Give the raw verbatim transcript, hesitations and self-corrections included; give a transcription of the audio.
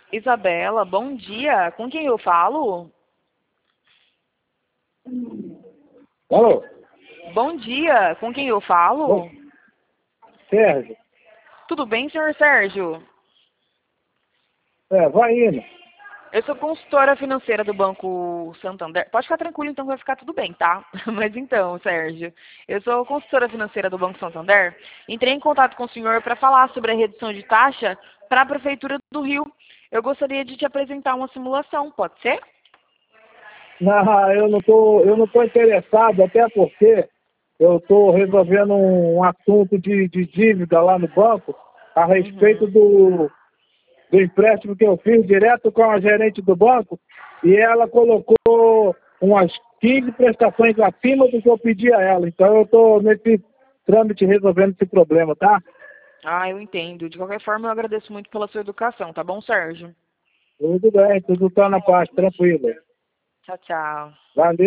Isabela, bom dia. Com quem eu falo? Alô? Bom dia. Com quem eu falo? Bom, Sérgio? Tudo bem, senhor Sérgio? É, vai indo. Eu sou consultora financeira do Banco Santander. Pode ficar tranquilo, então vai ficar tudo bem, tá? Mas então, Sérgio, eu sou consultora financeira do Banco Santander. Entrei em contato com o senhor para falar sobre a redução de taxa para a Prefeitura do Rio. Eu gostaria de te apresentar uma simulação, pode ser? Não, eu não tô, eu não tô interessado, até porque eu estou resolvendo um assunto de, de dívida lá no banco a respeito Uhum. do, do empréstimo que eu fiz direto com a gerente do banco e ela colocou umas quinze prestações acima do que eu pedi a ela. Então eu estou nesse trâmite resolvendo esse problema, tá? Ah, eu entendo. De qualquer forma, eu agradeço muito pela sua educação, tá bom, Sérgio? Tudo bem, tudo está na paz, tranquilo. Tchau, tchau. Valeu.